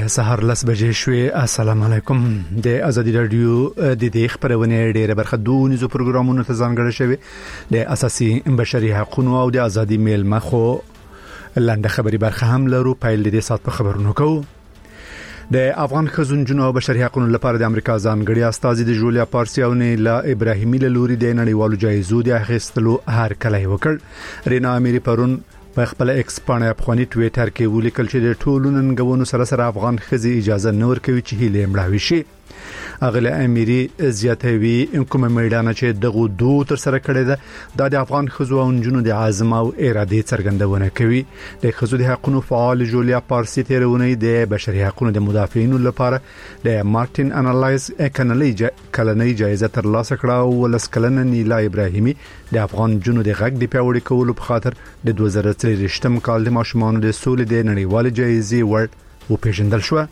سهار 10 بجې شوې. السلام علیکم. د ازادي رادیو د دې خبرونه ډېره برخه دونیزو پروګرامونو ته ځانګړې شوی د اساسي بشري حقوقو او د ازادي میل مخو لاندې خبري برخه هم لرو. پایل دې سات په خبرونو کوو. د افغان خزونجونو او بشري حقوقو لپاره د امریکا ځانګړي استازي د جولیا پارسي او نیلا ابراهیمي له لوري د نړیوالو جایزو د اخیستلو هر کله وکړ. رینا اميري پرون په خپل ایکس باندې افغاني ټویټر کې ولیکل چې د ټولو ننګونو سره افغان خزي اجازه نه ورکوي چې هیله مړاوي شي. اغله اميري زیاتوي کوم میدان چې دغه دوه تر سره کړی ده د افغان خزو او جنونو د عزم او اراده څرګندونه کوي. د خزو د حقوقو فعال جولیا پارسي تیرونه د بشري حقوقو د مدافعینو لپاره د مارټین انالایز کلنۍ جایزه ترلاسه کړه او ولسکلن نیلا ابراهیمي د افغان جنونو د غږ د پیوړی کولو په خاطر د 2023 کال د ماشومانو د سولې د نړیوال جایزې ور او پیژندل شو.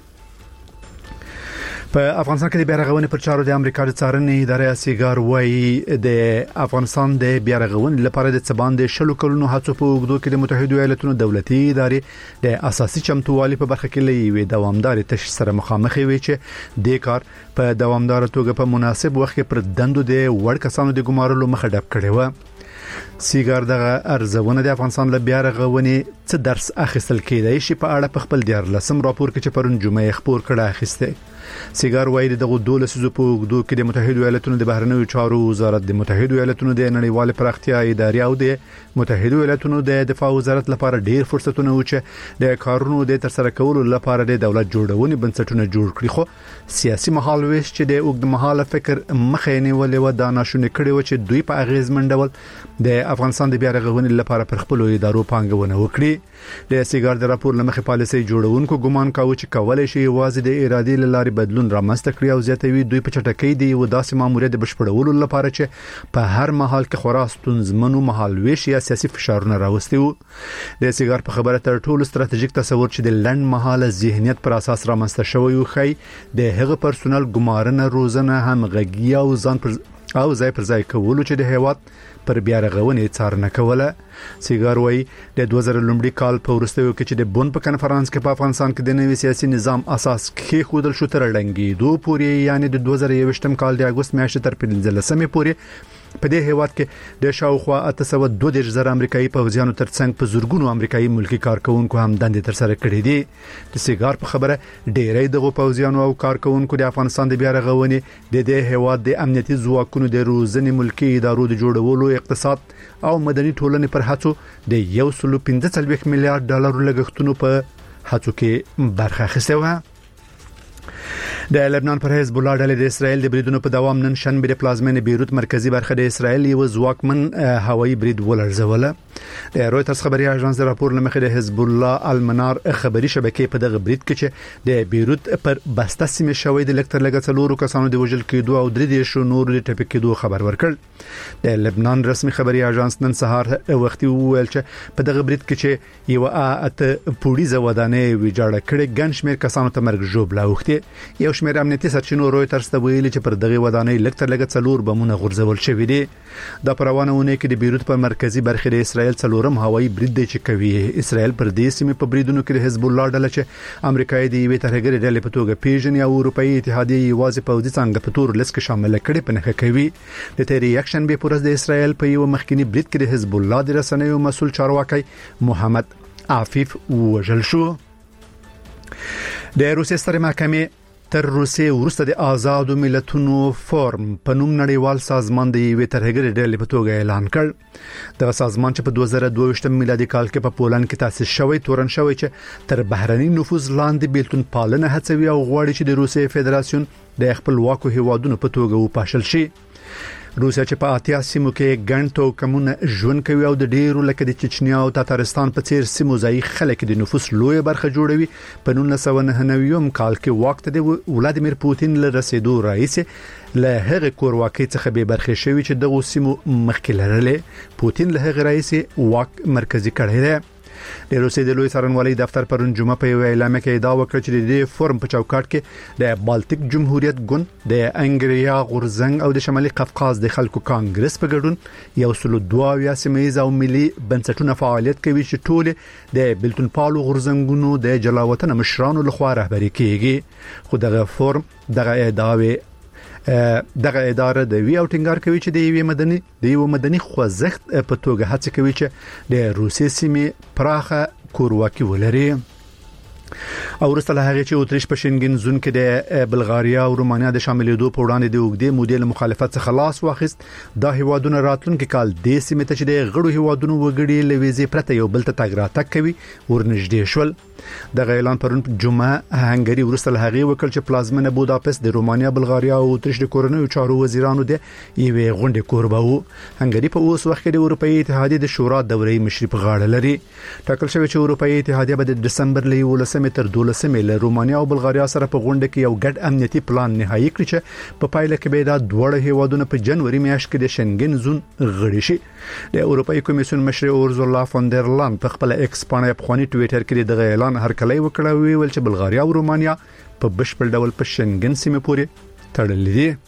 په افغانستان کې د بیارغونې پر چارو د امریکا د څارنې ادارې سیګار وایي د افغانستان د بیارغونې لپاره د څبان د شلو کلونو هڅو په وګړو کې د متحده ایالاتونو دولتي ادارې د اساسي چمتووالي په برخه کې لوي دوامدار تشخیص سره مخامخ وي چې د کار په دوامدار توګه په مناسب وخت کې پر دندو د وړ کسانو د ګمارلو مخه ډب کړي و. سیګار دغه ارزونه د افغانستان له بیارغونې څه درس اخیستل کېدای شي په اړه په خپل دیار لسم راپور کې چې پرون جمعې خبر کړه اخیسته. سیګار وایي دغه 12 سيزو په وګړو کې د متحده ایالاتونو د بهرنیو چارو وزارت د متحده ایالاتونو د نړیوال پراختیا ادارې او د متحده ایالاتونو د دفاع وزارت لپاره ډیر فرصتونه و چې د کارونو د ترسره کولو لپاره د دولت جوړونې بنسټونه جوړ کړي. خو سیاسي مهالويش چې د اوږد مهاله فکر مخینه ولې و دا ناشونه کړي و چې دوی په اغیزمن ډول د افغانستان د بیارغونې لپاره پر خپل ادارو پانګونه وکړي. د سیګار د راپور لمخې پالیسي جوړونکو ګمان کاوه چې کولای شي واځي د ارادي لارې بدلون رامنځته کړي او زیاتوي دوی په چټکۍ دی و داسې ماموریت د بشپړولو لپاره چې په هر محل کې خورا ستونزمنو مهالويش یا سیاسي فشارونه راوستي وو. د سیګار په خبره تر ټولو ستراتیژیک تصور چې د لند مهاله ذهنیت پر اساس رامنځته شوی و خي د هغه پرسونل ګمارنه روزنه همغږي او ځان پر او ځای پر ځای کولو چې د هیواد پر بیارغونې څارنه کوله. سیګار وایي د 2000 کال په وروستیو کې چې د بون په کنفرانس کې په افغانستان کې د نوي سیاسي نظام اساس کې خودل شو تر لنګي پورې یعنی د 2021 کال د اگست میاشتې تر 15 پورې په دې هیواد کې د شاوخوا 822 امریکایي پوځیانو ترڅنګ په زورګونو امریکایي ملکی کارکونکو هم دندې تر سره کړې دي. د سیګار په خبره ډېرې دغه پوځیانو او کارکونکو د افغانستان د بیارغونې د دې هیواد د امنیتي ځواکونو د روزنې ملکی ادارو د جوړولو اقتصاد او مدني ټولنې پر هڅو د 1.15 میلیارډ ډالر لګښتونو په هڅو کې برخه اخیسته و. د لبنان پر حزب الله ډلې د اسرائیل د بریدونو په دوام نن شنبه د پلازمینې بیروت مرکزی برخه د اسرائیل یو ځواکمن هوایي برید ولرزوله. د رويټرز خبري اژانس د راپور لمخې د حزب الله المنار خبري شبکې په دغه برید کې چې د بیروت پر بسته سیمه شوې د لکتر لګڅلورو کسانو د وژل کېدو او درې شو نور د ټپي کېدو خبر ورکړ. د لبنان رسمي خبري اژانس نن سهار وختي وویل چې په دغه برید کې چې یو اته پولیس ودانې ویجاړه کړې ګنشمیر کسانو ته مرګ جوړ لاوخته. یو شمېر امنیتي سرچینو رويټرز ته ویلي چې پر دغه ودانۍ لکتر لګڅلور بمونه غورځول شوې دي. د پروانهونه کې د بیروت په مرکزی برخه د اسرائیل څلورم هوایي برید دی چې کوي. اسرائیل پر دې سیمه په بریدونو کې د حزب الله ډله چې امریکایي دی وی ترهګری ډلې په توګه پیژني او اروپאי اتحادیه واځي پوځي څنګه په تور لیست کې شامل کړي په نخښه کوي. د تیری اکشن به پرز د اسرائیل په یو مخکنی برید کې د حزب الله د رسنیو مسول چارواکي محمد عفیف وژل شو. د روسیې ستره محکمې تر روسیې ورسته د آزادو ملتونو فورم په نوم نړیوال سازمان د یوې ترهګرې ډلې په توګه اعلان کړ. د سازمان چې په 2022 میلادي کال کې په پولند کې تاسیس شوی تورن شوی چې تر بهرني نفوذ لاندې بیلتون پالنه هڅوي او غواړي چې د روسیې فدراسیون د خپلواکو هیوادونو په توګه وپاشل شي. روسیا چې په 80 سیمو کې ګڼ توکمونه ژوند کوي او د ډیرو لکه د چچنیا او تاتارستان په څیر سیمو ځای خلک د نفوس لوی برخه جوړوي. په 1999 کال کې وخت د ولادیمیر پوتین له رسیدو رئیس له هغه کورواکۍ څخه به برخه شوی چې دغه سیمو مخکې لرله. پوتین له هغه رئیس واک مرکزی کړی دی. د روسیې د لوی څارنوالۍ دفتر پرون جمعه په اعلان کې دا وکړ چې د فورم په چوکاټ کې د بالټیک جمهوریت ګوند د انګریا غورزنګ او د شمالي قفقاز د خلکو کانګرس په ګډون یو سلو 22 سیمایي او ملي بنسټونه فعالیت کوي چې ټول د بلتون پالو غورزنګونو د جلاوطن مشرانو لخوا رهبري کیږي خو دغه فورم دغه اداره د وی او ټینګار کوي چې د یو مدني خوځښت په توګه هڅه کوي چې د روسي سیمې پراخه کورواکي ولري او ورسته هغه چې اوتریش په شنګن زون کې د بلغاریا او رومانیا د شاملېدو په وړاندې د وګړي مودیل مخالفت څخه خلاص واخیست د هیوادونو راتلونکي کال د سیمې ته چې د غړو هیوادونو وګړي لويزي پرته یو بل ته تګ راتګ کوي ورنږدې شول د اعلان پرون جمعه هنګری ورسته هغه وکړ چې پلازمنه بوداپست د رومانیا بلغاریا او اوتریش د کورنیو چارو وزیرانو د یوې غونډې کوربه وو هنګری په اوس وخت کې د اروپאי اتحادیه د شورا دورې مشري په غاړه لري ټاکل شوی چې اروپאי اتحادیه به د دسمبر له 11 تر 12 له رومانیا او بلغاریا سره په غونډه کې یو ګډ امنیتي پلان نهایی کړی چې په پایله کې به دا دوه هیوادونه په جنوري میاشت کې د شنګن زون غړي شي د اروپאי کمیسیون مشر اورزولا فون در لاین په خپل ایکس باندې په خواني ټوئیټر کې دغه اعلان هرکلی وکړ ویل چې بلغاریا او رومانیا په بشپړ ډول په شنګن سیمه پورې تړلې دي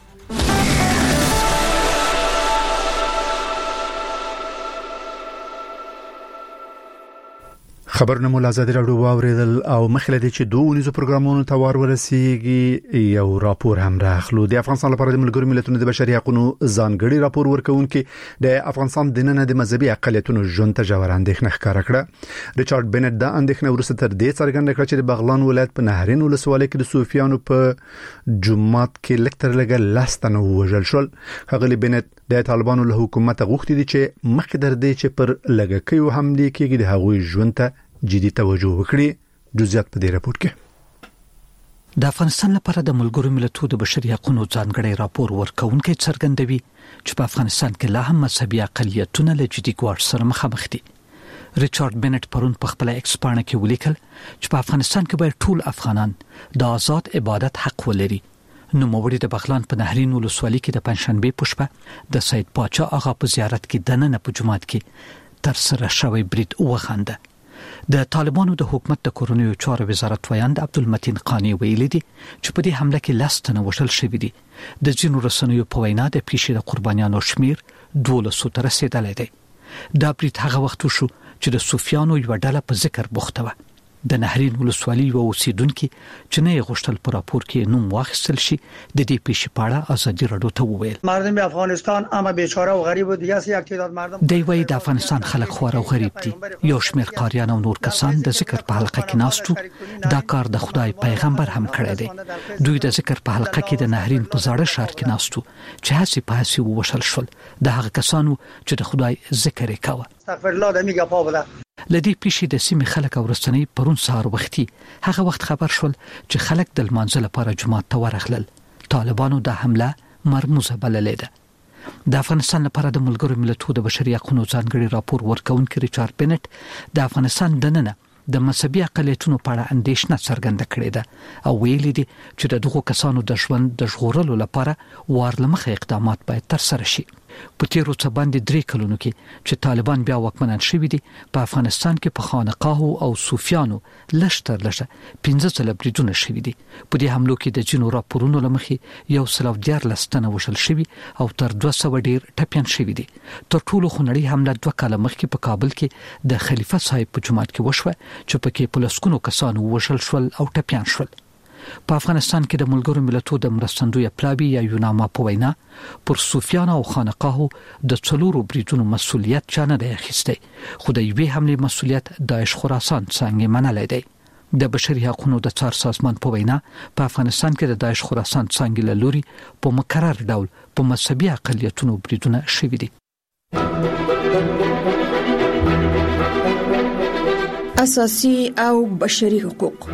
خبرونه مو لازم راډیو واوریدل او مخله دي چې دوه نيزو پروګرامونو ته ورسیږي یو راپور هم راخلو د افغانستان لپاره د ملګرو ملتونو د بشري حقوقو ځانګړي راپور ورکونکي د افغانستان د نن د مذهبي اقلیتونو ژوند ته ژور اندېښنه ښکاره کړه ریچارډ بنټ دا اندېښنه ورسته تر دې څرګنده کړه چې د بغلان ولایت په نهرین ولسوالۍ کې د صوفیانو په جمعات کې لکتر لګل لاستنه وژل شول هغه بنټ د طالبانو له حکومت غوښتي دي چې مخکې در دي چې پر لګکیو حمله کېږي د هغوی ژوند ته جدي توجه وکړي جزئیات په دې راپور کې د افغانستان لپاره د ملګرو ملتونو د بشري حقوقو ځانګړي راپور ورکونکي څرګندوي چې په افغانستان کې لا هم مذهبي اقلیتونه له جدي ګواښ سره مخامخ دي ریچارډ بنټ پرون په خپل ایکس باندې کې ولیکل چې په افغانستان کې باید ټول افغانان د آزاد عبادت حق ولري نو موړي د بغلان په نهرین ولسوالۍ کې د پنځشنبه په شپه د سید پاچا آغا په زیارت کې دننه په جمعات کې تر سره شوی برید وغنده د طالبانو د حکومت د کورونیو چارو وزارت ویاند عبدالمتین قانی ویلي دي چې په دې حمله کې لاستنه وشل شوې دي د جنو رسنیو په وینا د پیښې د قربانیانو شمیر 1200 ته رسیدلی دی دا برید هغه وخت شو چې د صوفیانو یو ډله په ذکر بوخته و د نهرین ولسوالۍ و اوسیدونکو چې نه غوښتل په راپور کې نوم واخیستل شي د دې پیښې په اړه ازادي راډیو ته وویل مردم افغانستان اما بیچاره او غریب و دیگه یک تعداد مردم دی وای د افغانستان خلک خور او غریب دي یو شمېر قاریان او نور کسان د ذکر په حلقه کې ناستو دا کار د خدای پیغمبر هم کړی دی دوی د ذکر په حلقه کې د نهرین په زاړه ښار کې ناستو چې هڅه په هڅه وشل شول د هغه کسانو چې د خدای ذکر یې کاوه استغفر الله د میګه پاوله لدی پیښې د سیمې خلک او رسنۍ پرون سهار وختي هغه وخت خبر شول چې خلک د لمانځه لپاره جمعه ته ورغلل طالبانو د حمله مرموزه بللې ده د افغانستان لپاره د ملګرو ملتونو د بشري حقوقو ځانګړي راپور ورکونکي ریچارډ بنټ د افغانستان دننه د مذهبي اقلیتونو په اړه اندېښنه څرګنده کړې ده او ویلي دي چې د دغو کسانو د ژوند د ژغورلو لپاره وارلمخه اقدامات باید ترسره شي په تیرو څه باندې 3 کلونو کې چې طالبان بیا واکمنان شوي دي په افغانستان کې په خانقاهو او صوفیانو لشتر لشه 15 ځله بریدونه شوي دي په دې حملو کې د جنو راپورونو لمخې یو سلو 14 تنه وشل شوي او تر 200 ډیر ټپيان شوي دي تر ټولو خنړی حمله 2 کاله مخکې په کابل کې د خلیفہ صاحب په جماعت کې وشوه چې پکې پولیسونو کسانو وشل شول او ټپيان شول په افغانستان کې د ملګرو ملتونو د مرستندوی پلاوی یا یوناما په وینا پر صوفیانو او خانقاهو د څلورو بریدونو مسولیت چانه دی اخیستی خو د یوې حمله مسولیت داعش خراسان څنګه منلای دی د بشري حقوقو د څار سازمان په وینا په افغانستان کې د داعش خراسان څنګه لوري په مکرر ډول په مذهبي اقلیتونو بریدونه شوي دي اساسي او بشري حقوق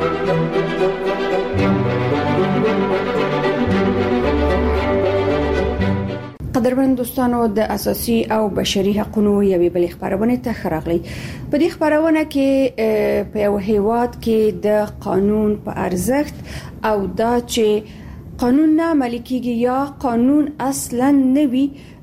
قدرمن دوستانو د اساسي او بشري حقوقو یوې بل خبرونه ته خراغلي په دې خبرونه کې په یو هیواد کې د قانون په ارزښت او دا چې قانون نه عملي کیږي یا قانون اصلا نه وي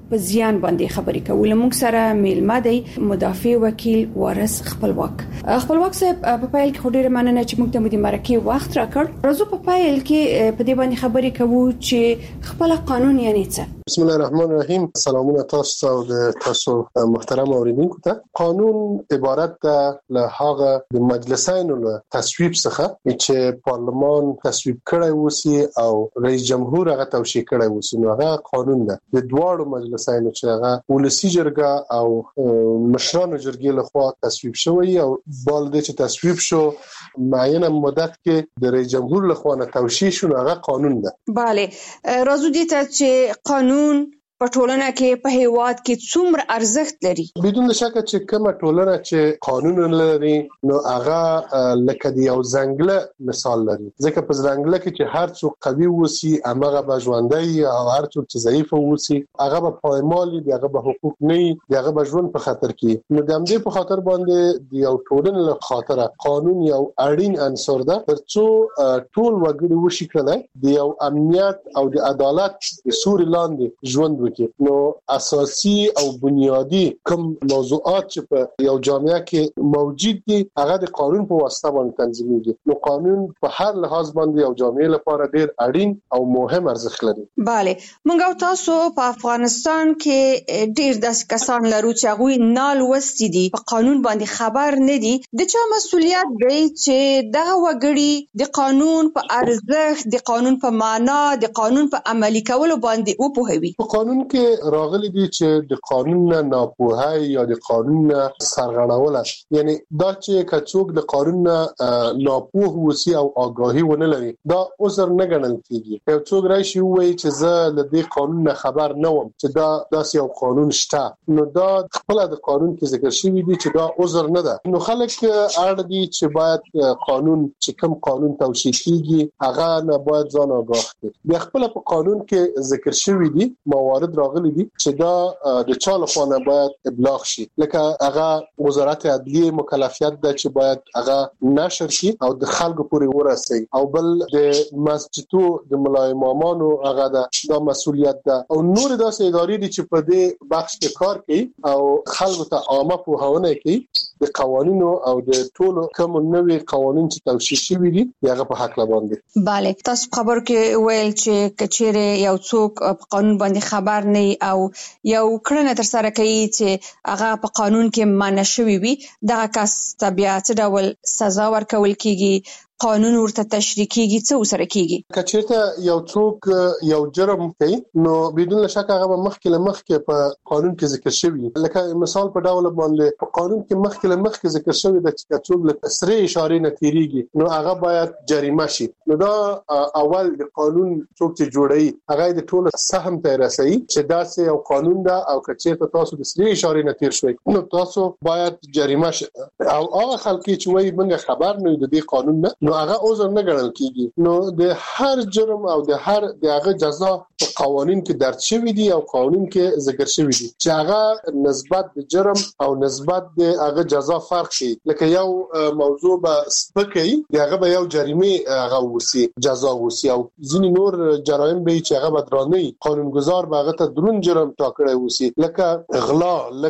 په زیان باندې خبرې کوو. موږ سره میلمه دی مدافع وکیل وارث خپلواک صاحب. په پایل کې ډیره مننه چې موږ ته مو د مرکه وخت راکړ. راځو په پایل کې په دې باندې خبرې کوو چې خپل قانون یعنی څه. بسم الله الرحمن الرحیم. سلامونه تاسو او د تاسو محترم اوریدونکو ته. قانون عبارت ده له هغه د مجلسینو له تصویب څخه چې پارلمان تصویب کړی وسی او رئیس جمهور هغه توشیح کړی وسی. نو هغه قانون ده د دواړو مجلسینو چې هغه ولسی جرګه او مشرانو جرګې له خوا تصویب شوی او بالده چې تصویب شو معینه مدت کې د رئیس جمهور له خوا توشیح شو. هغه قانون ده. bale راځو دې ته چې قانون په ټولنه کې په هیواد کې څومره ارزښت لري. بدون شک چې کومه ټولنه چې قانون لري نو هغه لکه د یو ځنګل مثال لري. ځکه په ځنګل کې چې هر څوک قوي وسی هغه به ژوندۍ او هر څوک چې ضعیف وسی هغه به پایمالي دی، هغه به حقوق نه دی، هغه به ژوند په خطر کې. نو د همدې په خاطر باندې د یو ټولنې له خاطر قانون یو اړین عنصر ده ترڅو ټول وګړي وشي کړل د یو امنیت او د عدالت د سوري لاندې ژوند. نو اساسي او بنیادی کوم موضوعات چې په یو جامعه کې موجود دي هغه د قانون په واسطه باندې تنظیمېږي. نو قانون په هر لحاظ باندې یو جامعه لپاره ډیر اړین او مهم ارزښت لري. bale موږ او تاسو په افغانستان کې ډیر داسې کسان لرو چې هغه نال وستي دي په قانون باندې خبر نه دي. د چا مسولیت دی چې دغه وګړي د قانون په ارزښت، د قانون په معنا، د قانون په عملي کولو باندې وپوهوي؟ په قانون کې راغلي دي چې د قانون نه ناپوهي یا د قانون نه سرغړونه، یعنی دا چې کڅوګ د قانون نه ناپوه وسی او آگاهی ونه لري دا عذر نه ګڼل کیږي. یو څوک راشي وایي چې زه له دې قانون نه خبر نه وم چې دا داسې یو قانون شته، نو دا خپل د قانون کې ذکر شوی دی چې دا عذر نه ده. نو خلک اړ دي چې باید قانون چې کوم قانون توشیح کیږي هغه نه باید ځان آگاه کړي. د خپل په قانون کې ذکر شوی دي موارد راغلي دي چې دا د چا لخوا نه باید ابلاغ شي. لکه هغه وزارت عدلیه مکلفیت ده چې باید هغه نشر شي او د خلکو پورې ورسي، او بل د مسجدو د ملا امامانو هغه دا مسولیت ده، او نور داسې ادارې دي چې په دې بخش کې کار کوي او خلکو ته عامه پوهاونه کوي د قوانینو او د ټولو کوم نوې قوانین چې توشیح شوي دي هغه په حق باندې. bale تاسو خبر کې ویل چې کچېره یو څوک په قانون باندې خبر نه او یو کړنه تر سره کوي چې هغه په قانون کې معنی شوی وي، دغه کس طبيعت ډول سزا ورکول کیږي، قانون ورته تشریح کیږي، څه وسره کیږي؟ کچېرته یو څوک یو جرم کوي نو بدون شک هغه مخکې په قانون کې ذکر شوی. لکه مثال په ډول باندې په قانون کې مخکې ذکر شوی د چې څوک له سره اشاره نه تیریږي نو هغه باید جریمه شي. نو دا اول د قانون څوک چې جوړي هغه د ټولو سهم ته رسي چې دا سه یو قانون ده او کچېرته تاسو د سره اشاره نه تیر شوي نو تاسو باید جریمه شي. او هغه خلک چې وایي موږ خبر نه یو د دې قانون نه نو هغه عذر نه ګڼل کیږي. نو د هر جرم او د هغه جزا په قوانین کې درج شوی دي او قانون کې ذکر شوی دي چې هغه نسبت د جرم او نسبت د هغه جزا فرق شي. لکه یو موضوع به سپکي هغه به یو جریمه هغه وسی جزا وسی او ځینې نور جرایم به چې هغه بدرانه قانونګذار به هغه ته درون جرم ټاکړی وسی، لکه غلا،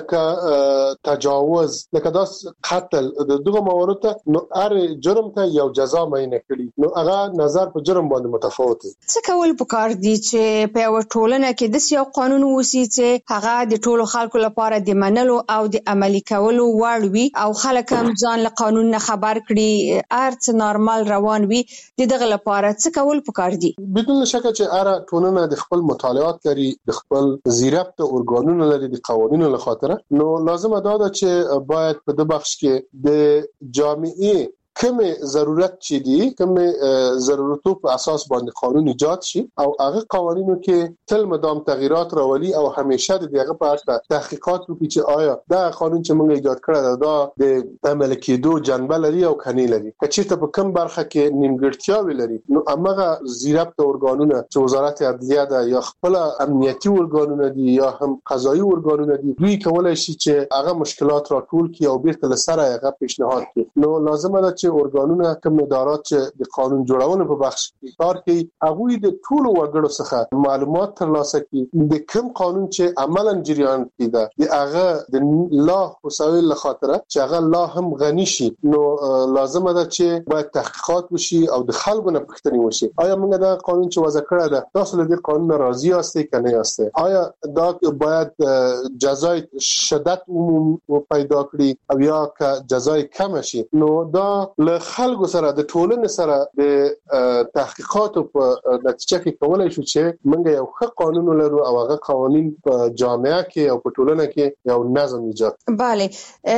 لکه تجاوز، لکه داس قتل. دغه موارد نو هر جرم ته یو جزا مینه کړي نو هغه نظر په جرم باندې متفاوت دي. څه کول پکار دي چې په یو ټولنه کې د یو قانون وسی چې هغه د ټولو خلکو لپاره د منلو او د عملي کولو وړ وي او خلک هم ځان له قانون نه خبر کړي، ارڅ نارمل روان وي. دغه لپاره څه کول پکار دي؟ بدون شک چې هر ټولنه د خپل مطالعات لري، د خپل ضابطه ارګانونو لري، د قوانینو له خاطر نو لازم ده چې باید په د بخش کې د جامعي کوم ضرورت چي دي، کوم ضرورتو په اساس باندې قانون ایجاد شي او هغه قوانینو کې تل مدام تغییرات راولي او همیشه دغه په اړه تحقیقات وکړي چې آیا دا قانون چې موږ ایجاد کړی دا د عمل کېدو جنبه لري او کني لري. کچېرته په کوم برخه کې نیمګړتیاوي لري نو هغه ضابطه ارګانونه چې وزارت عدلیه ده یا خپل امنیتي ارګانونه دي یا هم قضایي ارګانونه دي دوی کولای شي چې هغه مشکلات راټول کړي او بیرته لسره هغه پیشنهاد کړي. نو لازم ده چې اورګانونه کوم ادارات چې د قانون جوړونې په بخش کې کار کوي هغه د ټولو وګړو څخه معلومات ترلاسه کوي د کوم قانون چې عملاً جریان کیده د هغه د لا وسایل لخاطره چې هغه لا هم غني شي نو لازم ده چې باید تحقیقات وشي او د خلکو نه پوښتنه وشي آیا موږ دا قانون چې وضع کړی ده تاسو له دې قانون راضي یاستئ کنه یاستئ آیا دا باید جزای شدت پیدا کړي او یا که جزای کم شي نو دا له خلکو سره د ټولنې سره د تحقیقاتو په نتیجه کې کولای شو چې موږ یو ښه قانون لرو او هغه قوانین په جامعه کې او په ټولنه کې یو نظم ایجاد. بله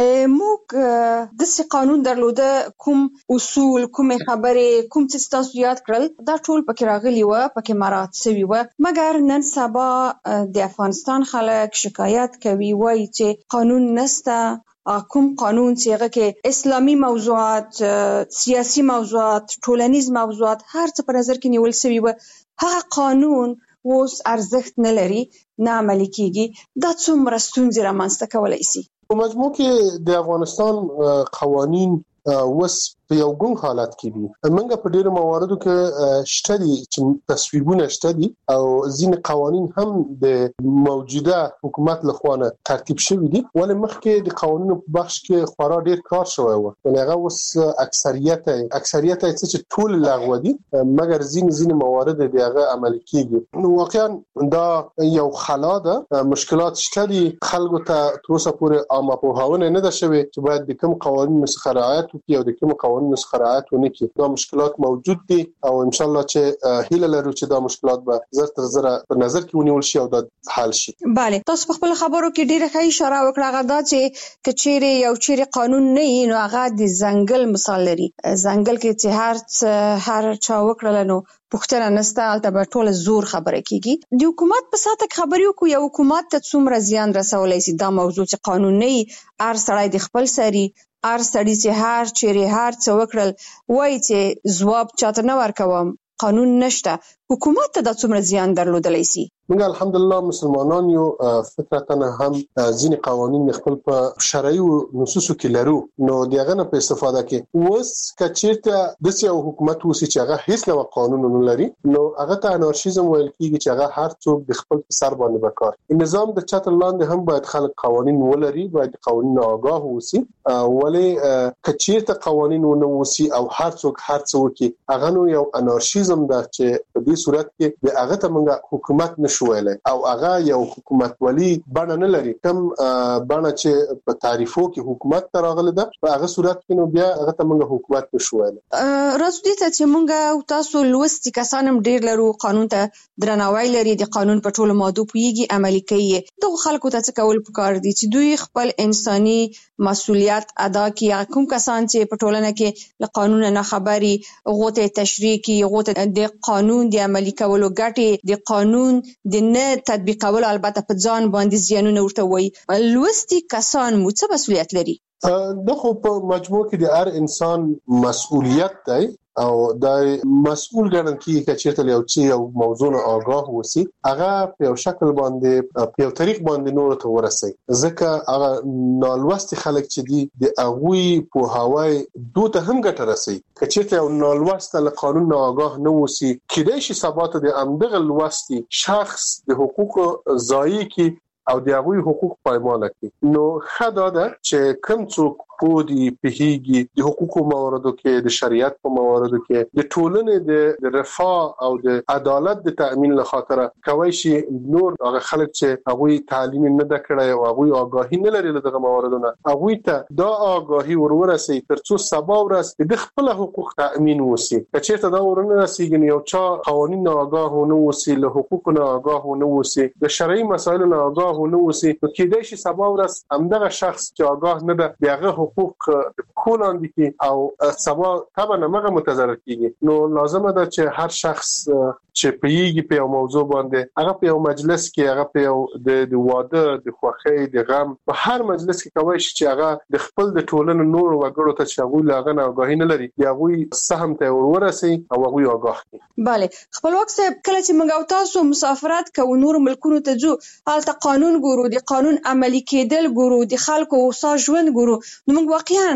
موږ د قانون درلوده کوم اصول کوم خبرې کوم څه تاسو یاد کړل دا ټول پکې راغلي و پکې مراد شوی و مګر نن سبا د افغانستان خلک شکایت کوي وایي چې قانون نشته کوم قانون چې هغه کې اسلامي موضوعات سیاسي موضوعات ټولنیز موضوعات هر څه په نظر کې نیول شوی و هغه قانون اوس ارزښت نه لري نه عملي کیږي دا څومره ستونزې رامنځته کولای شي په مجموع کې د افغانستان قوانین وس په یو ګون حالت کې دي موږ په ډیرو مواردو کې شته دي چې تصویبونه شته دي او ځینې قوانین هم د موجوده حکومت لخوا ترتیب شوي دي ولې مخکې د قوانینو په بخش کې خورا ډیر کار شوی و یعنی هغه اوس اکثریت چې ټول لغوه دي مګر ځینې موارد د هغه عملي کیږي نو واقعا دا یو خلا ده مشکلات شته دي خلکو ته تر اوسه پورې عامه پوهاونه نه ده شوې چې باید د کوم قوانینو څخه رعایت وکړي او د کوم قوانینو څخه رعایت ونه کړي دا مشکلات موجود دي او ان شاء الله چې هیله لرو چې دا مشکلات به زر تر زر په نظر کې ونیول شي او دا حل شي. بله تاسو په خپل خبرو کې ډیره ښه اشاره وکړه غدا چې کچېره یو چیرې قانون نه وي نو هغه د ځنګل مثال لري ځنګل کې چې هر چا وکړل نو پښتنه نسته البته ټول زور خبره کیږي د حکومت په ساته خبرې کو یو حکومت ته څومره زیان رسولای شي دا موضوع چې قانون نه هر سړی د خپل سری هر سړی چې هر چیرې هر څه وکړل وایي چې ځواب چاته نه ورکوم قانون نشته حکومت ته د څومره زیان درلودلی شي موږ الحمدلله مسلمانان یو فطرتاً هم ځینې قوانین خپل په شرعي نصوصو کې لرو نو دغه نه په استفاده کې اوس کچیرته د یو حکومت وسی چې هغه هیڅ نوع قانون نه لري نو هغه ته انارشیزم ویل کیږي چې هغه هر څوک د خپل سر باندې وکړي نظام د چتر لاندې هم باید خلک قوانین ولري باید قوانین آگاه وسی ولی کچیرته قوانین ونه وسی او هر څوک هر څه وکي هغه نو یو انارشیزم ده چې په دې صورت کې د هغه ته موږ حکومت نشویل او هغه یو حکومت ولی بڼه نه لري کوم بڼه چې په تعریفو کې حکومت تراغله ده په هغه صورت کې نو بیا هغه ته موږ حکومت نشویل راځو دې ته چې موږ تاسو لوستي کسانم ډیر لرو قانون ته درناوی لري د قانون په ټولو ماده پویږي عملي کوي دغه خلکو ته څه کول پکار دي چې دوی خپل انساني مسؤلیت ادا کړي کوم کسان چې په ټولنه کې له قانون نه خبري غوته تشریح کوي غوته د قانون د عملي کولو ګټي د قانون د نه تطبیقول البته په ځان باندې زیانونه ورته وي لوستي کسان مو څه مسؤلیت لري د خو په مجموع کې د هر انسان مسؤلیت دی او د مسؤل ګڼل کیږي چې چیرته یو چې یو موضوع نه آگاه وسی هغه په یو شکل باندې په یو طریق باندې نور ته ورسي ځکه هغه نالوستي خلک چې دي د اغوي په هواي دوته هم ګټه رسي چې چیرته یو نالوسته له قانون نه آگاه نه وسی کله شي ثبات د امدغه لوستي شخص د حقوق ضایع کی او د هغوی حقوق پایمال کړي نو خدا ده چې کوم څوک په دې پیږي د حقوقو مواردو کې د شریعت په مواردو کې د ټولنې د رفاه او د عدالت د تأمین لپاره کوي شي نور هغه خلک چې هغوی تعلیم نه د کړای او هغوی آگاهی نه لري دغه مواردونه هغوی ته دا آگاهی ورورسي ترڅو سبا ورځ د خپل حقوق تأمین وسی چې دا ورنه رسیږي یو چا قوانین نه آگاه نه وسی له حقوق نه آگاه نه وسی د شرعي مسایل نه آگاه نه وسی نو کېدای شي سبا ورځ همدغه شخص چې آگاه نه ده دغه حقوق کولان دي او سبا طبعا هغه متضرر کیږي نو لازمه ده چې هر شخص چې پیږي په یو موضوع باندې هغه په یو مجلس کې هغه په یو د واده د خوښۍ د غم په هر مجلس کې کوي چې هغه د خپل د ټولنې نور وګړو ته شغول هغه نه آگاهی نه لري هغه سهم ته ورسي او هغه آگاه کی bale خپلواک صاحب کله چې موږ تاسو مسافرت کوو نور ملکونو ته ځو هلته قانون ګورو د قانون عملي کېدل ګورو د خلکو اوسه ژوند ګورو نو موږ واقعا په دې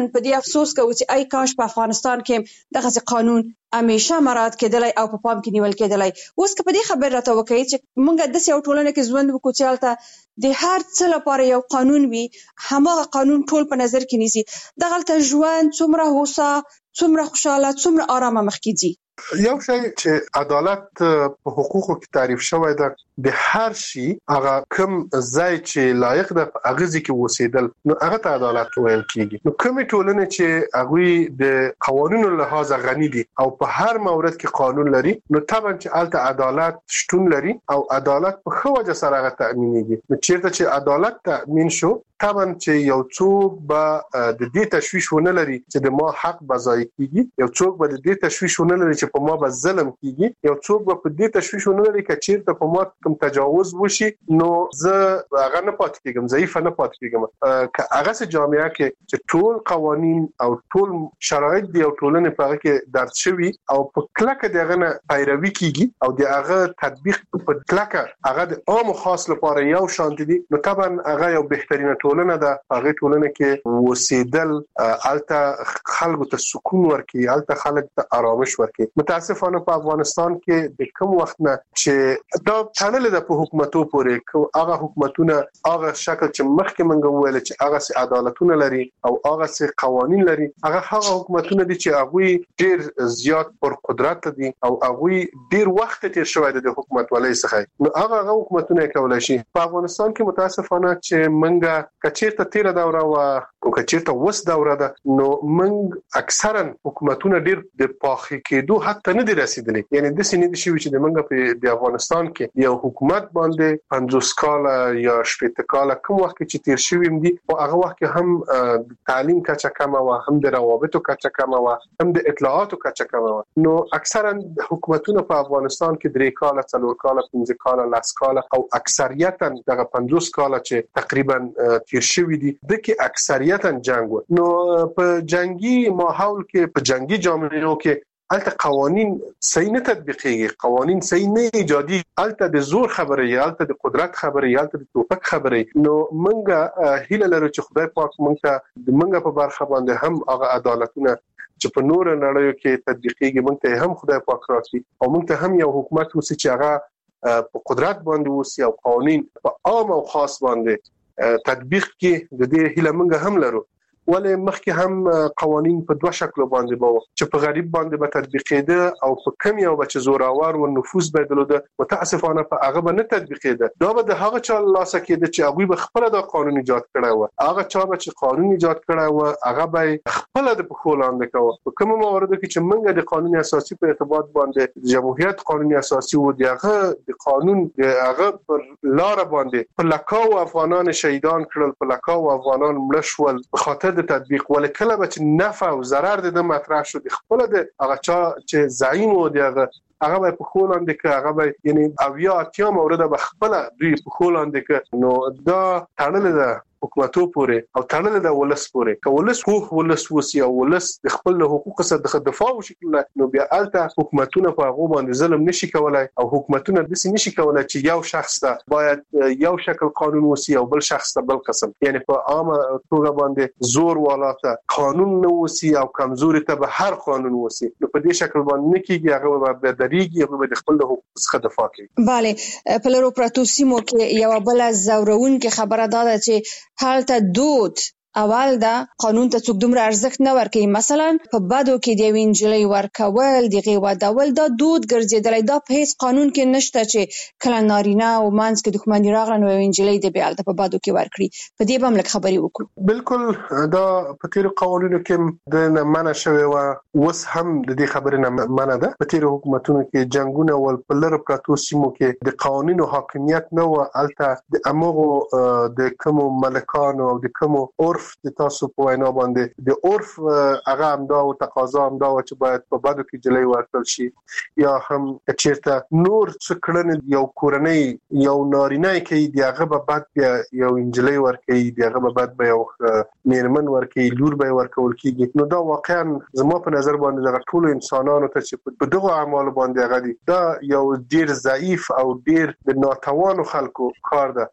افسوس کوو چې ای کاش په افغانستان کې دغه قانون همیشه مراعات کېدلای او په پام کې نیول کېدلای. اوس که په دې خبر راته وکړئ چې موږ داسې یو ټولنه کې ژوند وکړو چې هلته د هر څه لپاره یو قانون وي، هماغه قانون ټول په نظر کې نیسي، دغلته ژوند څومره هوسا، څومره خوشاله، څومره آرامه مخکې ځي. یو شی چې عدالت په حقوقو کې تعریف شوی ده، د هر شي هغه کوم ځای چې لایق ده هغه ځکه وسیدل نو هغه ته عدالت ویل کیږي. نو کومې ټولنې چې هغه د قوانینو لحاظ غني دي او په هر مورد کې قانون لري، نو طبعا چې الته عدالت شتون لري او عدالت په خو وجه سره هغه تامینېږي. نو چیرته چې عدالت تامین شو، طبعا چې یو څوک به د دې تشویش ونه لري چې د ما حق بځای کیږي، یو څوک به د دې تشویش ونه لري چې په ما به ظلم کیږي، یو څوک به په دې تشویش ونه لري چې چیرته په ما کوم تجاوز وشي نو زه هغه نه پاتې کېږم، ضعیف نه پاتې کېږم. که هغه سه جامعه کې چې ټول قوانین او ټول شرایط دی او ټولنه په هغه کې درد شوی او په کلکه دغه نه پیروي کیږي او دغه تطبیق په کلکه هغه د عام خاص لپاره یو شان دي، نو طبعا هغه یو بهترینه ټولنه ده. هغه ټولنه کې وسیدل الته خلکو ته سکون ورکي، الته خلک ته آرامش ورکي. متاسفانه په افغانستان کې د کوم وخت نه چې دا تړلې ده په حکومتو پورې، هغه حکومتونه هغه شکل چې مخکې منګو ویل چې هغه سي عدالتونه لري او هغه سي قوانين لري، هغه حکومتونه دي چې هغه ډیر زیات پر قدرت دي او هغه ډیر وخت تیر شوی د حکومت ولې څخه، نو هغه حکومتونه کولای شي. په افغانستان کې متاسفانه چې منګه کچیرته تیر دوره او کچیرته وس دوره ده، نو منګ اکثرا حکومتونه ډیر د پاخي کېدو حتی نه دي رسیدلي. یعنی د سینې د شوی چې د منګه په افغانستان کې یو حکومت باندې 50 کاله یا 60 کاله کوم وخت چې تیر شوی دي او هغه وخت کې هم تعلیم کچه کم او هم د روابطو کچه کم او هم د اطلاعاتو کچه کم، نو اکثرا حکومتونه په افغانستان کې 3 کاله 4 کاله 5 کاله 10 کاله او اکثریتا دغه 50 کاله چې تقریبا تیر شوی دي د کې اکثریتا جنگ و. نو په جنگي ماحول کې په جنگي جامعو کې الته قوانين صحیح نه تطبیقيږي، قوانين صحیح نه ایجادي، الته د زور خبره یا الته د قدرت خبره یا الته د توپک خبره. نو منګه هیله لرو چې خدای پاک منګه د منګه په برخه باندې هم هغه عدالتونه چې په نور نړیو کې تطبیقيږي منګه هم خدای پاک راکړي او منګه هم یو حکومت وسی چې هغه په قدرت باندې وسی او قوانين په عام او خاص باندې تطبیق کې د دې هیله منګه هم لرو. ولې مخکې هم قوانين په دوه شکل باندې به چې په غریب باندې به تطبیقېده او په کم یو بچ زوراور او نفوذ بدلوده، متاسفانه په هغه به نه تطبیقېده. دا به د هغه چا لاسه کېده چې هغه به خپل د قانون ایجاد کړی و، هغه چا به چې قانون ایجاد کړی و هغه به خپل د پخولاند کوي. په کوم موارد کې چې موږ د قانون اساسي په اعتبار باندې جمهوریت قانون اساسي و دغه د قانون هغه پر لار باندې په لکاو افغانان شهیدان کړل، په لکاو افغانان مړ شول په خاطر د تطبیق. ولې کله چې نفع او ضرر د مطرح شو د خپل د هغه چا چې زعیم و دغه هغه په خولند کې هغه به یعنی اویا اتیا مورد به خپل دوی په خولند کې، نو دا تړل ده حکومتو پورې او تړل د ولس پورې. که ولس خو ولس وسی او ولس د خپل حقوق سره د دفاع وشي، نو بیا الته حکومتونه په هغه باندې ظلم نشي کولای او حکومتونه د سې نشي کولای چې یو شخص ته باید یو شکل قانون وسی او بل شخص ته بل قسم، یعنی په عامه توګه باندې زور والاته قانون نه وسی او کمزوري ته به هر قانون وسی. نو په دې شکل باندې نه کیږي، هغه به دریږي، هغه به خپل حقوق څخه دفاع کوي. bale په لرو پراتو سیمو کې یو بل زورون کې خبره ده چې حالته دود اول دا قانون ته څوک دومره ارزښت نه ورکوي. مثلا په بدو کې د وینجلې ورکول د غیوا ډول دا دود ګرځیدلی، دا په هیڅ قانون کې نشته چې کله نارینه او مانس کې دښمنی راغله نو وینجلې د بیالته په بدو کې ورکړي. په دې باندې لږ خبرې وکړو. بالکل دا په تیر قوانینو کې د منع شوی و، وس هم د دې خبرې نه منع ده. په تیر حکومتونو کې جنگونه ول په لر پراتو سیمو کې د قوانینو حاکمیت نه و، الته د امغو د کوم ملکانو او د کوم د تاسو په وینا باندې د عرف هغه امدا او تقاضا امدا چې باید په بدو کې جلې ورکړل شي، یا هم چیرته نور څه کړنې یو کورنۍ یو نارینه کې دیغه به بعد یو انجلې ورکړي، دیغه به بعد به یو میرمن ورکړي، لور به ورکول کیږي. نو دا واقعا زما په نظر باندې د ټول انسانانو ته چې په دغه اعمال باندې غدي دا یو ډیر ضعیف او ډیر د ناتوانو خلکو کار ده چې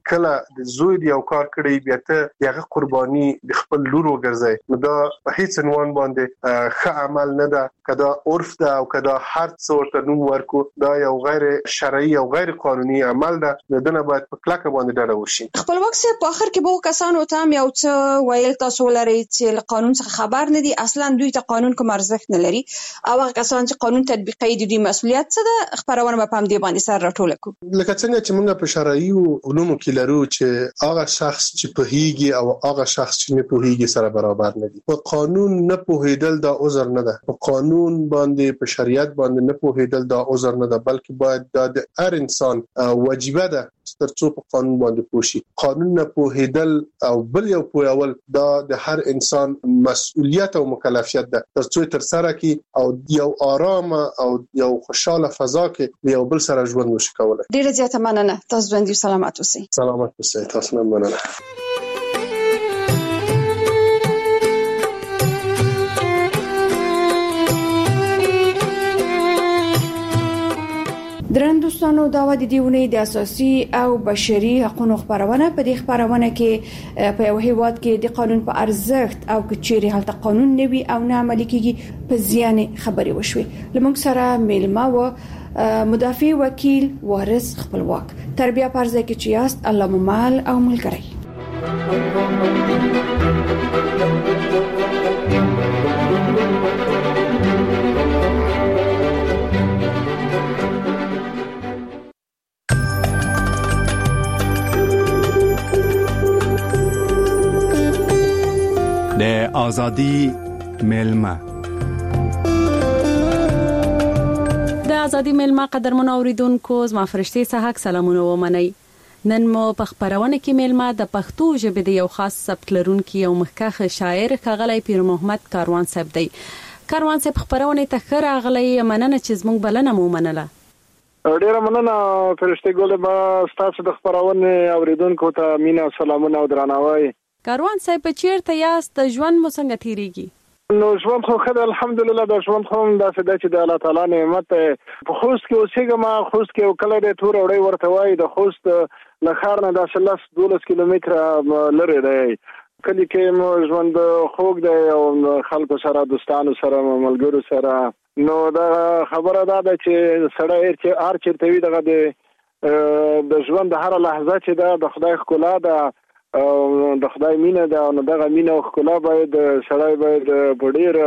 کله د زوی یو کار کړی بیا ته هغه قرباني د خپل لور وګرځي نو دا په هیڅ عنوان باندې ښه عمل نه ده کدا عرف ده او کدا هر څه ورته نوم ورکو دا یو غیر شرعي او غیر قانوني عمل ده دنه باید په کلکه باندې ډډه وشي. خپلواک سه په اخر کې به کسانو ته یو څه ویل تاسو لري چې قانون څخه خبر نه دي اصلا دوی ته قانون کوم ارزښت نه لري او هغه کسان چې قانون تطبیقي دي دوی مسؤلیت څه ده خبرونه په هم دی باندې سر راټول کو لکه څنګه چې موږ په شرعي علومو کې لرو چې هغه شخص چې په هیږي او هغه شخص چې نه په هیږي سره برابر نه دي. په قانون نه پوهیدل دا عذر نه ده. په قانون باندې په شریعت باندې نه پوهیدل دا عذر نه ده بلکې باید د هر انسان واجبه ده ترڅو په قانون باندې پوښي. قانون نه پوهیدل او بل یو پوهول دا د هر انسان مسؤلیت او مکلفیت ده ترڅو تر سره کی او یو آرام او یو خوشاله فضا کې یو بل سره ژوند وشي کولای. ډیره زیاته مننه تاسو باندې سلامات اوسئ. سلامات اوسئ تاسو نه مننه. درن دوستانو دا و د دیونه د اساسي او بشري حقوقو خبرونه په دې خبرونه کې په یو هیواد کې د قانون په ارزښت او کچيري حالت قانون نوي او نه عملي کیږي په زیان خبري وشوي. لمونږ سره میلمه و مدافع وکیل وارث خپلواک تربیه پرځه کې چې یاست الله ممال او ملګری. د ازادي میلمه د ازادي میلمه قدرمن اوریدونکو زما فرشتي صحاک سلامونه ومنئ. نن مو په خبرونه کې میلمه د پښتو ژبې د یو خاص سبک لرونکي او مخکخ شاعر ښاغلی پیر محمد کاروان صاحب دی. کاروان صاحب خبرونه ته خیر اغلی مننه چې زموږ بلنه مو منله. ډیره مننه فرشتي ګل ما ستاسو د خبرونه اوریدونکو ته مینا سلامونه او درناوی. کاروان صاحب چیرته یاست ژوند مو څنګه تیریږي؟ نو ژوند خو خدای الحمدلله د ژوند خو داسې د چې د الله تعالی نعمت په خوست کې اوسېږم. خوست کې کله د تور وړي ورته وای د خوست لخر نه د 12 کیلومتره لري دی. کله کې مو ژوند خوږ دی او خلکو سره دوستانو سره ملګرو سره. نو دا خبره ده چې سړی هر چیرته وي دغه د ژوند هر لحظه چې ده د خدای ښکلا ده او د خدای مینه ده او دغه مینه او ښکلا باید سړی باید په ډیر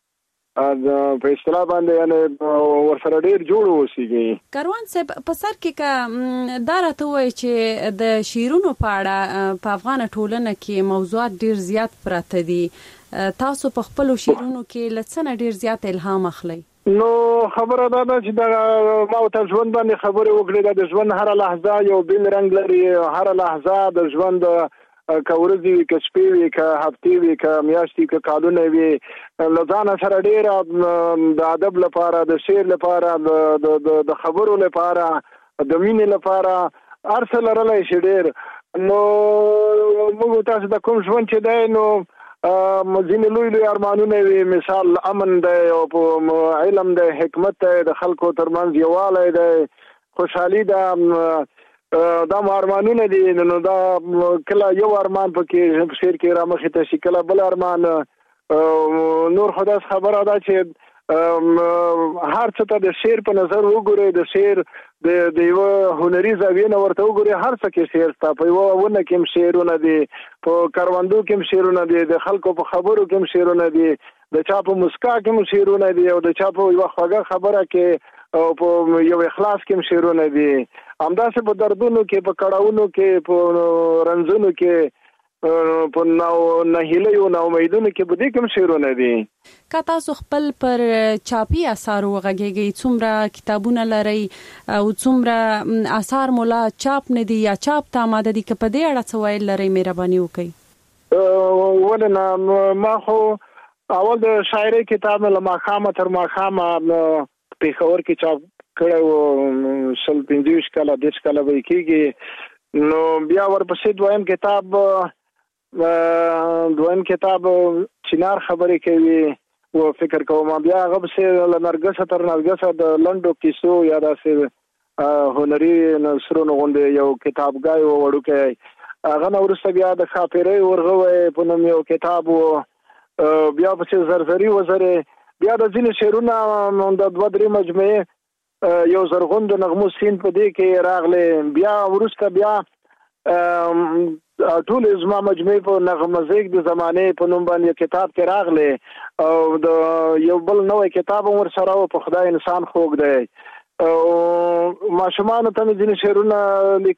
په اصطلاح باندې یعنی ورسره ډیر جوړ اوسېږي. کاروان صاحب په سر کې دا راته وایي چې د شعرونو په اړه په افغان ټولنه کې موضوعات ډیر زیات پراته دي. تاسو په خپل شعرونو کې لڅنه ډیر زیات الهام اخلي. نو خبره ده چې دا ما ته ژوند باندې خبره وکړه د ژوند هر لحظه یو بل رنگ لري. هر لحظه د ژوند کورځي وي کشپې وي ک هفتې وي ک میاشتې ک کالونه وي لزان سره ډیر د ادب لپاره د شعر لپاره د خبرو لپاره د مینې لپاره ارسل لرلای شي ډیر. نو موږ تاسو د کوم ژوند چې دی نو مزین لوی ارمانونه وي مثال امن دی او علم دی حکمت دی د خلکو ترمنځ یووالی دی خوشحالي ده دا ارمانونه دي. نو دا کله یو ارمان پکې شعر کې را مخې ته شي کله بل ارمان. نور خدای خبره ده چې هر څه ته د شعر په نظر وګورئ د شعر د یو هنري زاویې نه ورته وګورئ هر څه کې شعر ستا په یو ونه کې شعرونه دي په کاروندو کې شعرونه دي د خلکو په خبرو کې شعرونه دي د چا په مسکا کې شعرونه دي او د چا په یو خوږه خبره کې او په یو اخلاص کې شعرونه دي. همداسې په دردونو کې په کړهونو کې په رنځونو کې په نه هیلو نه امیدونو کې بده کوم شعرونه دي. که تاسو خپل پر چاپی اثار وغږیږي څومره کتابونه لري او څومره اثار مولا چاپ نه دي یا چاپ ته آماده دي که په دې اړه څه ویل لري مهرباني وکړئ. ولنه ما خو اول د شاعري کتاب له ماخامه تر ماخامه په خبر کې چاپ کړو 25 کاله 10 کاله وای کېږي. نو بیا ورپسې دویم کتاب چنار خبرې کوي و فکر کوم بیا غو سه نرګس تر نرګس د لندو کیسو یا داسې هنري نثرونو غونډه یو کتابګای وړوکې هغه نو ورسته بیا د خاطرې ورغوي په نوم یو کتاب بیا په زرزري وزره بیا د ځینې شعرونه د 2-3 مجموعه یو زرغون د نغمو سین په دې کې راغله بیا ورسته بیا ټول زما مجموعه په نغمزیک د زمانه په نوم باندې کتاب کې راغله او د یو بل نوې کتاب ور سره په خدای انسان خوګ دی او ماشومان ته ځینې شعرونه